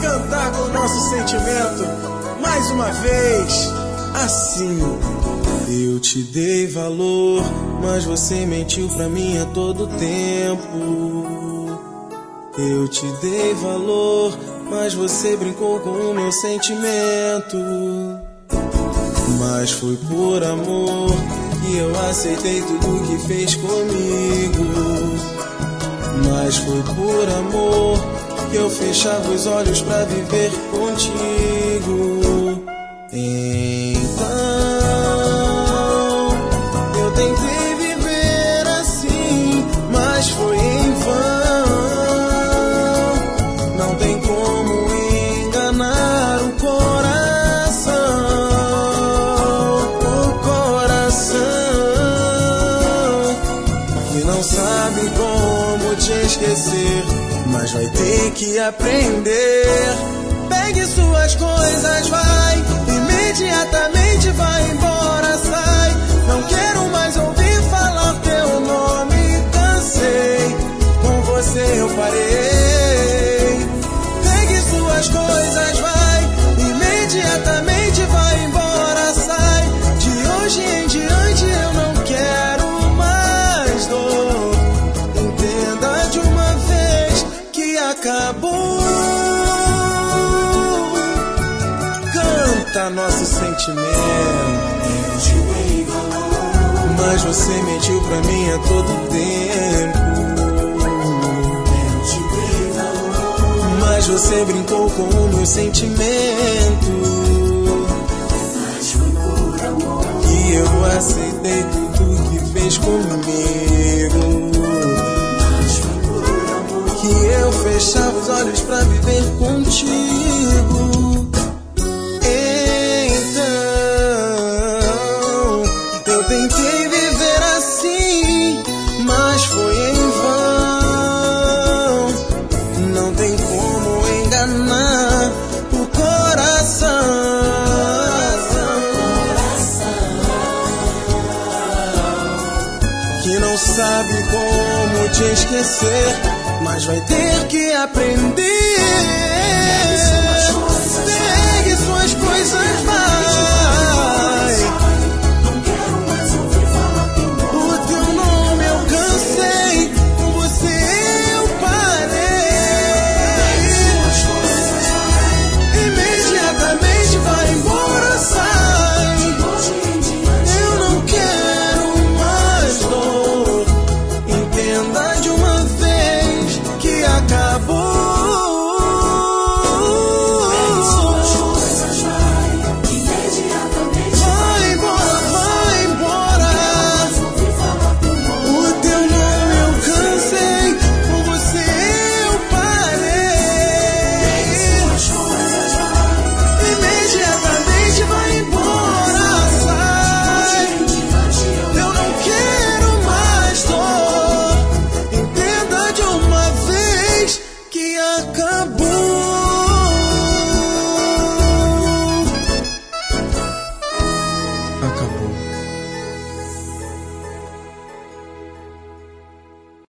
cantar com o nosso sentimento mais uma vez, assim. Eu te dei valor, mas você mentiu pra mim a todo tempo. Eu te dei valor, mas você brincou com o meu sentimento. Mas foi por amor que eu aceitei tudo que fez comigo. Mas foi por amor que eu fechava os olhos pra viver contigo. Então eu tentei viver assim, mas foi em vão. Não tem como enganar o coração. O coração que não sabe como te esquecer, mas vai ter que aprender. Pegue suas coisas, vai, imediatamente vai embora, sai. Não quero mais ouvir falar teu nome, cansei, com você eu parei. Pegue suas coisas, vai, imediatamente vai embora, sai. De hoje em diante eu não quero mais dor. Entenda de uma vez que acabou. Canta nosso sentimento. Eu te dei valor, mas você mentiu pra mim a todo tempo. eu te dei valor, Mas você brincou com o meu sentimento. mas foi por amor. E eu aceitei tudo que fez comigo. Mas foi por amor. Que eu fechava os olhos pra viver contigo. Então eu tentei viver assim, mas foi em vão. Não tem como enganar o coração que não sabe como te esquecer, mas vai ter que aprender. Pegue suas coisas,